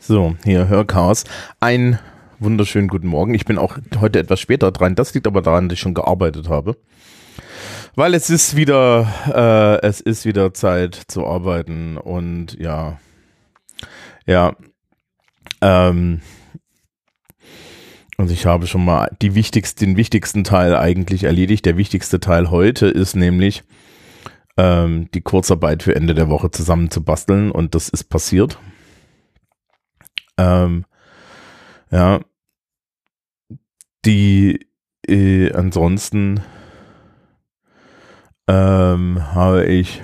So, hier Hörchaos. Ein wunderschönen guten Morgen. Ich bin auch heute etwas später dran. Das liegt aber daran, dass ich schon gearbeitet habe. Weil es ist wieder Zeit zu arbeiten und und ich habe schon mal den wichtigsten Teil eigentlich erledigt. Der wichtigste Teil heute ist nämlich die Kurzarbeit für Ende der Woche zusammen zu basteln und das ist passiert. Ansonsten habe ich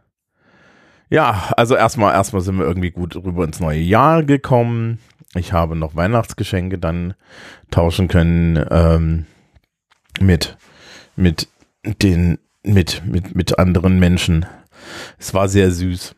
also erstmal sind wir irgendwie gut rüber ins neue Jahr gekommen. Ich habe noch Weihnachtsgeschenke dann tauschen können mit anderen Menschen. Es war sehr süß.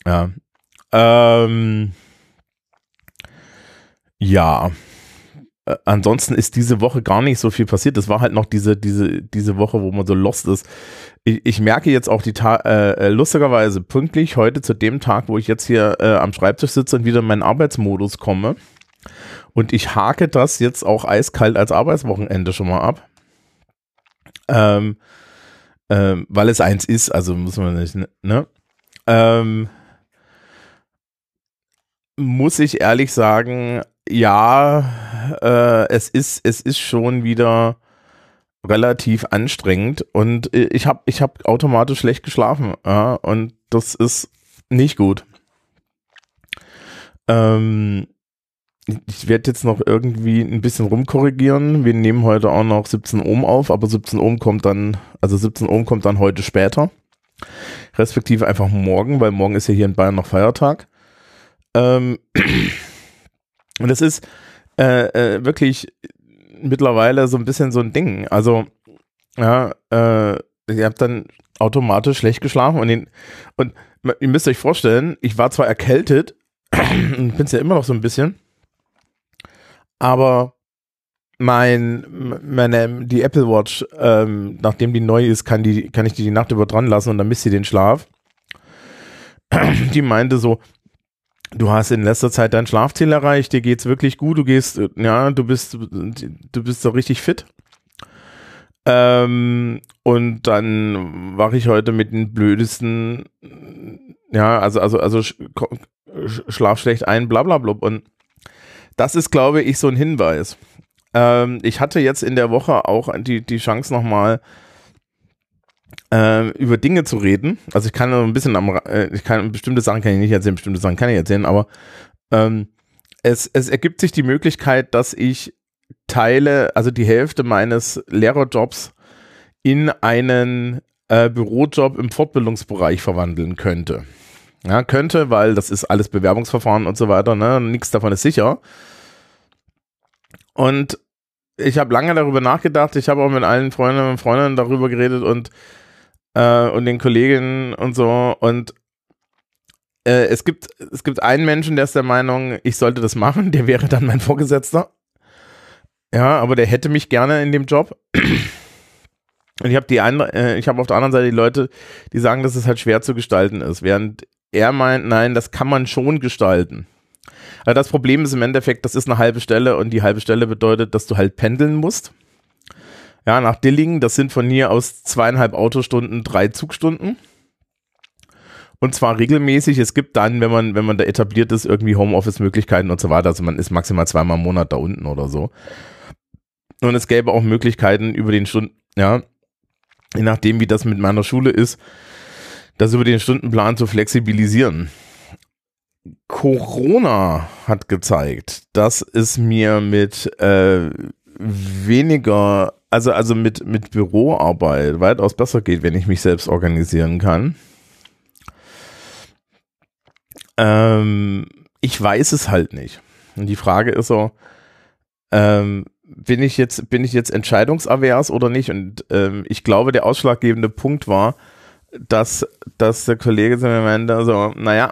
Ansonsten ist diese Woche gar nicht so viel passiert. Das war halt noch diese Woche, wo man so lost ist. Ich merke jetzt auch lustigerweise pünktlich heute zu dem Tag, wo ich jetzt hier am Schreibtisch sitze und wieder in meinen Arbeitsmodus komme. Und ich hake das jetzt auch eiskalt als Arbeitswochenende schon mal ab. Weil es eins ist, also muss man nicht, ne? Muss ich ehrlich sagen, es ist schon wieder relativ anstrengend und ich hab automatisch schlecht geschlafen, und das ist nicht gut. Ich werde jetzt noch irgendwie ein bisschen rumkorrigieren. Wir nehmen heute auch noch 17 Ohm auf, aber 17 Ohm kommt dann heute später. Respektive einfach morgen, weil morgen ist ja hier in Bayern noch Feiertag. Und das ist wirklich mittlerweile so ein bisschen so ein Ding. Also, ich habe dann automatisch schlecht geschlafen und ihr müsst euch vorstellen, ich war zwar erkältet, bin es ja immer noch so ein bisschen, aber die Apple Watch, nachdem die neu ist, kann ich die Nacht über dran lassen und dann misst sie den Schlaf. Die meinte so, du hast in letzter Zeit dein Schlafziel erreicht, dir geht's wirklich gut, du bist so richtig fit. Und dann wache ich heute mit den blödesten, schlaf schlecht ein, blablabla. Und das ist, glaube ich, so ein Hinweis. Ich hatte jetzt in der Woche auch die Chance nochmal über Dinge zu reden. Also ich kann ein bisschen bestimmte Sachen kann ich nicht erzählen, bestimmte Sachen kann ich erzählen, aber es ergibt sich die Möglichkeit, dass ich die Hälfte meines Lehrerjobs in einen Bürojob im Fortbildungsbereich verwandeln könnte. Ja, weil das ist alles Bewerbungsverfahren und so weiter, ne? Nichts davon ist sicher. Und ich habe lange darüber nachgedacht, ich habe auch mit allen Freundinnen und Freunden darüber geredet und den Kolleginnen und so, und es gibt einen Menschen, der ist der Meinung, ich sollte das machen, der wäre dann mein Vorgesetzter. Ja, aber der hätte mich gerne in dem Job. Und ich habe auf der anderen Seite die Leute, die sagen, dass es halt schwer zu gestalten ist, während er meint, nein, das kann man schon gestalten. Also das Problem ist im Endeffekt, das ist eine halbe Stelle und die halbe Stelle bedeutet, dass du halt pendeln musst. Ja, nach Dillingen, das sind von hier aus 2,5 Autostunden, 3 Zugstunden. Und zwar regelmäßig. Es gibt dann, wenn man da etabliert ist, irgendwie Homeoffice-Möglichkeiten und so weiter. Also man ist maximal 2-mal im Monat da unten oder so. Und es gäbe auch Möglichkeiten über den Stunden, je nachdem wie das mit meiner Schule ist, das über den Stundenplan zu flexibilisieren. Corona hat gezeigt, dass es mir mit weniger, also mit Büroarbeit weitaus besser geht, wenn ich mich selbst organisieren kann. Ich weiß es halt nicht. Und die Frage ist so, bin ich jetzt entscheidungsavers oder nicht? Und ich glaube, der ausschlaggebende Punkt war, dass der Kollege zu mir meinte, so,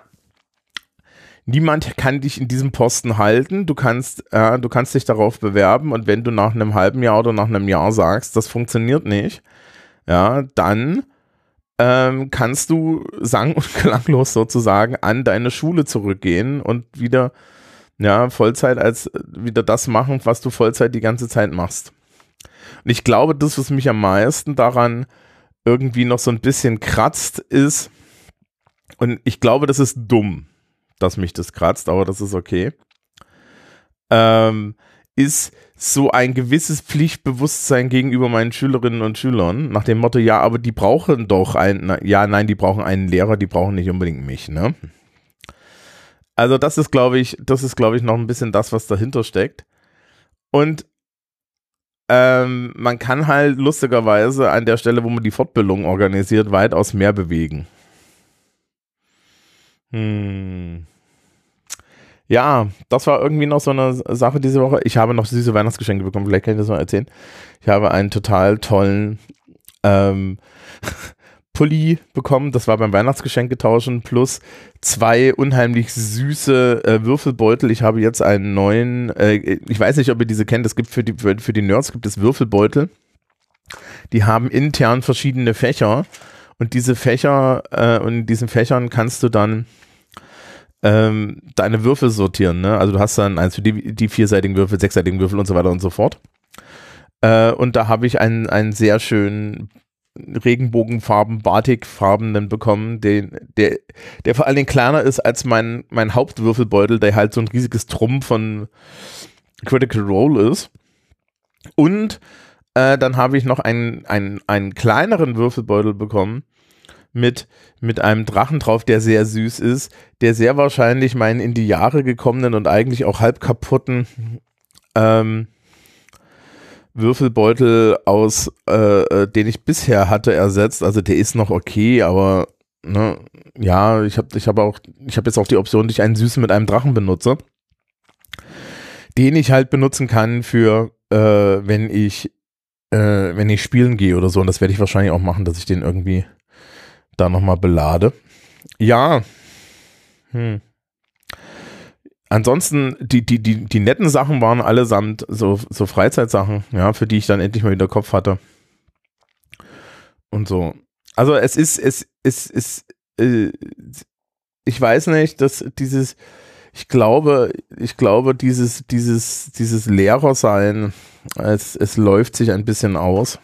niemand kann dich in diesem Posten halten, du kannst dich darauf bewerben und wenn du nach einem halben Jahr oder nach einem Jahr sagst, das funktioniert nicht, dann kannst du sang- und klanglos sozusagen an deine Schule zurückgehen und wieder ja, Vollzeit als wieder das machen, was du Vollzeit die ganze Zeit machst. Und ich glaube, das, was mich am meisten daran irgendwie noch so ein bisschen kratzt, ist, und ich glaube, das ist dumm, dass mich das kratzt, aber das ist okay, ist so ein gewisses Pflichtbewusstsein gegenüber meinen Schülerinnen und Schülern, nach dem Motto, ja, aber die brauchen doch die brauchen einen Lehrer, die brauchen nicht unbedingt mich, ne? Also das ist, glaube ich, noch ein bisschen das, was dahinter steckt. Und man kann halt lustigerweise an der Stelle, wo man die Fortbildung organisiert, weitaus mehr bewegen. Ja, das war irgendwie noch so eine Sache diese Woche. Ich habe noch süße Weihnachtsgeschenke bekommen, vielleicht kann ich das mal erzählen. Ich habe einen total tollen Pulli bekommen, das war beim Weihnachtsgeschenke tauschen, plus 2 unheimlich süße Würfelbeutel. Ich habe jetzt einen neuen, ich weiß nicht, ob ihr diese kennt, es gibt für die Nerds gibt es Würfelbeutel. Die haben intern verschiedene Fächer und diese Fächer, und in diesen Fächern kannst du dann deine Würfel sortieren, ne? Also du hast dann eins für die 4-seitigen Würfel, 6-seitigen Würfel und so weiter und so fort. Und da habe ich einen sehr schönen Regenbogenfarben, Batikfarbenen bekommen, der vor allen Dingen kleiner ist als mein Hauptwürfelbeutel, der halt so ein riesiges Trumpf von Critical Role ist. Und dann habe ich noch einen kleineren Würfelbeutel bekommen mit einem Drachen drauf, der sehr süß ist, der sehr wahrscheinlich meinen in die Jahre gekommenen und eigentlich auch halb kaputten Würfelbeutel aus, den ich bisher hatte, ersetzt. Also der ist noch okay, aber ne, ja, ich habe jetzt auch die Option, dass ich einen süßen mit einem Drachen benutze, den ich halt benutzen kann für, wenn ich spielen gehe oder so. Und das werde ich wahrscheinlich auch machen, dass ich den irgendwie da nochmal belade. Ja. Ansonsten, die netten Sachen waren allesamt so Freizeitsachen, ja, für die ich dann endlich mal wieder Kopf hatte. Und so. Also es ist, ich weiß nicht, dass ich glaube, dieses Lehrersein, es läuft sich ein bisschen aus.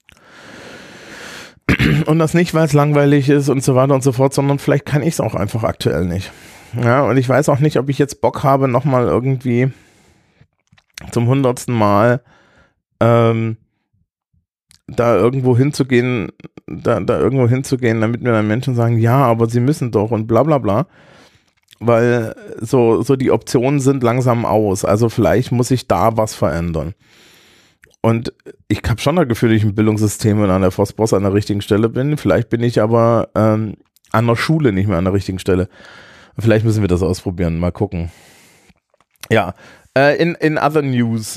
Und das nicht, weil es langweilig ist und so weiter und so fort, sondern vielleicht kann ich es auch einfach aktuell nicht. Ja, und ich weiß auch nicht, ob ich jetzt Bock habe, nochmal irgendwie zum 100. Mal da irgendwo hinzugehen, damit mir dann Menschen sagen, ja, aber sie müssen doch und bla bla bla. Weil so die Optionen sind langsam aus. Also vielleicht muss ich da was verändern. Und ich habe schon das Gefühl, dass ich im Bildungssystem und an der Forstboss an der richtigen Stelle bin. Vielleicht bin ich aber an der Schule nicht mehr an der richtigen Stelle. Vielleicht müssen wir das ausprobieren, mal gucken. Ja, in other news,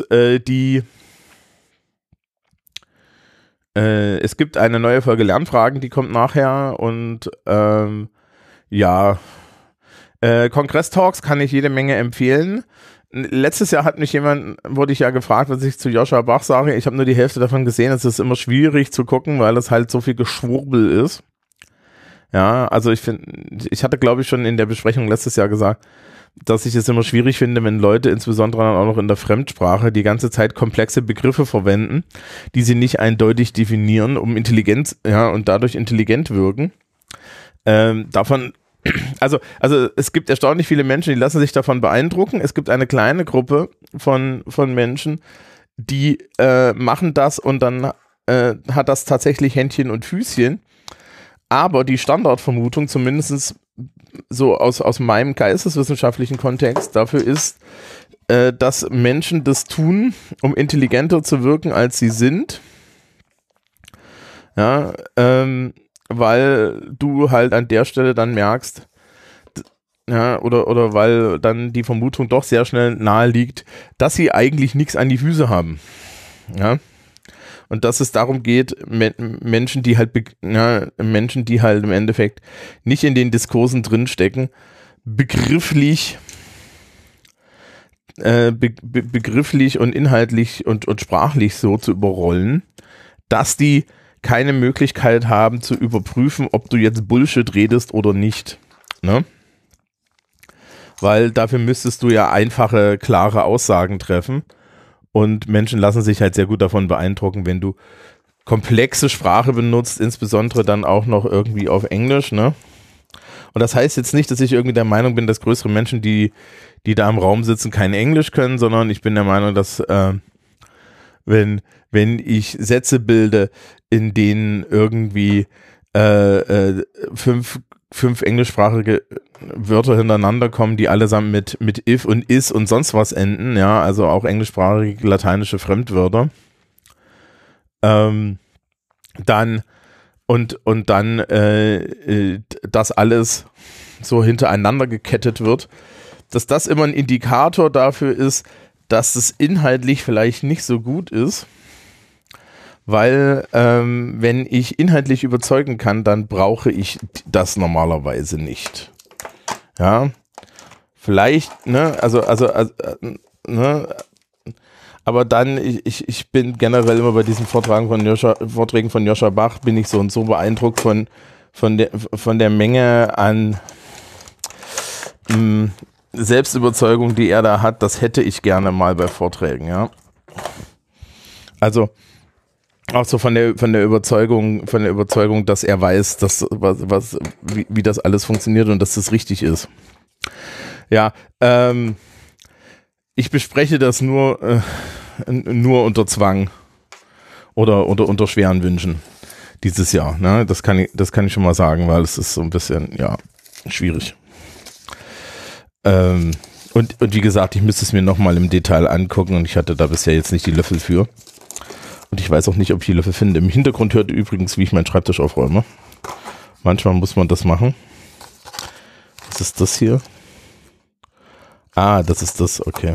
es gibt eine neue Folge Lernfragen, die kommt nachher und ja, Kongress-Talks kann ich jede Menge empfehlen. Letztes Jahr wurde ich ja gefragt, was ich zu Joscha Bach sage. Ich habe nur die Hälfte davon gesehen. Es ist immer schwierig zu gucken, weil es halt so viel Geschwurbel ist. Ja, also ich hatte, glaube ich, schon in der Besprechung letztes Jahr gesagt, dass ich es immer schwierig finde, wenn Leute insbesondere dann auch noch in der Fremdsprache die ganze Zeit komplexe Begriffe verwenden, die sie nicht eindeutig definieren, um Intelligenz, ja, und dadurch intelligent wirken. Also es gibt erstaunlich viele Menschen, die lassen sich davon beeindrucken. Es gibt eine kleine Gruppe von Menschen, die machen das und dann hat das tatsächlich Händchen und Füßchen. Aber die Standardvermutung, zumindest so aus meinem geisteswissenschaftlichen Kontext, dafür ist, dass Menschen das tun, um intelligenter zu wirken, als sie sind. Ja, weil du halt an der Stelle dann merkst, ja, oder weil dann die Vermutung doch sehr schnell nahe liegt, dass sie eigentlich nichts an die Füße haben. Ja. Und dass es darum geht, Menschen, die halt im Endeffekt nicht in den Diskursen drinstecken, begrifflich und inhaltlich und sprachlich so zu überrollen, dass die keine Möglichkeit haben zu überprüfen, ob du jetzt Bullshit redest oder nicht. Ne? weil dafür müsstest du ja einfache, klare Aussagen treffen und Menschen lassen sich halt sehr gut davon beeindrucken, wenn du komplexe Sprache benutzt, insbesondere dann auch noch irgendwie auf Englisch, ne? Und das heißt jetzt nicht, dass ich irgendwie der Meinung bin, dass größere Menschen, die da im Raum sitzen, kein Englisch können, sondern ich bin der Meinung, dass wenn ich Sätze bilde, in denen irgendwie fünf englischsprachige Wörter hintereinander kommen, die allesamt mit if und is und sonst was enden, ja, also auch englischsprachige lateinische Fremdwörter, dann das alles so hintereinander gekettet wird, dass das immer ein Indikator dafür ist, dass es inhaltlich vielleicht nicht so gut ist, weil wenn ich inhaltlich überzeugen kann, dann brauche ich das normalerweise nicht. Ja, vielleicht, ne, ne, aber dann, ich bin generell immer bei diesen Vorträgen von Joscha Bach, bin ich so und so beeindruckt von der Menge an Selbstüberzeugung, die er da hat. Das hätte ich gerne mal bei Vorträgen, ja. Also auch so von der Überzeugung, dass er weiß, dass wie das alles funktioniert und dass das richtig ist. Ja, ich bespreche das nur unter Zwang oder unter schweren Wünschen dieses Jahr. Ne? Das kann ich schon mal sagen, weil es ist so ein bisschen, ja, schwierig. Und wie gesagt, ich müsste es mir nochmal im Detail angucken und ich hatte da bisher jetzt nicht die Löffel für. Und ich weiß auch nicht, ob ich die Löffel finde. Im Hintergrund hört ihr übrigens, wie ich meinen Schreibtisch aufräume. Manchmal muss man das machen. Was ist das hier? Ah, das ist das, okay.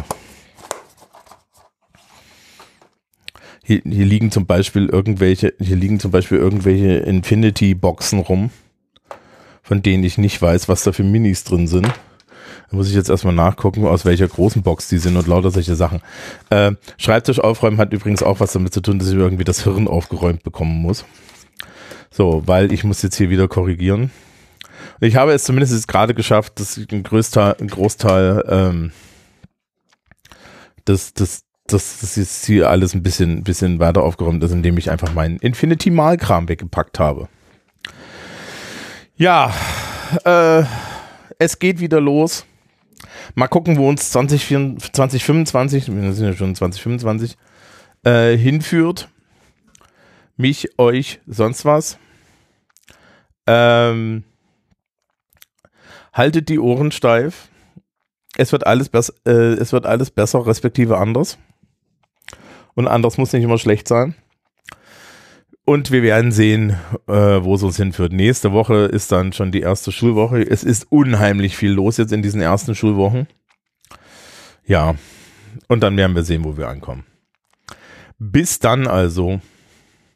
Hier liegen zum Beispiel irgendwelche Infinity-Boxen rum, von denen ich nicht weiß, was da für Minis drin sind. Da muss ich jetzt erstmal nachgucken, aus welcher großen Box die sind und lauter solche Sachen. Schreibtisch aufräumen hat übrigens auch was damit zu tun, dass ich irgendwie das Hirn aufgeräumt bekommen muss. So, weil ich muss jetzt hier wieder korrigieren. Ich habe es zumindest jetzt gerade geschafft, dass ich ein Großteil das ist hier alles ein bisschen weiter aufgeräumt ist, indem ich einfach meinen Infinity-Mal-Kram weggepackt habe. Ja, es geht wieder los. Mal gucken, wo uns 2025, wir sind ja schon 2025, hinführt. Mich, euch, sonst was. Haltet die Ohren steif. Es wird alles besser, respektive anders. Und anders muss nicht immer schlecht sein. Und wir werden sehen, wo es uns hinführt. Nächste Woche ist dann schon die erste Schulwoche. Es ist unheimlich viel los jetzt in diesen ersten Schulwochen. Ja, und dann werden wir sehen, wo wir ankommen. Bis dann also.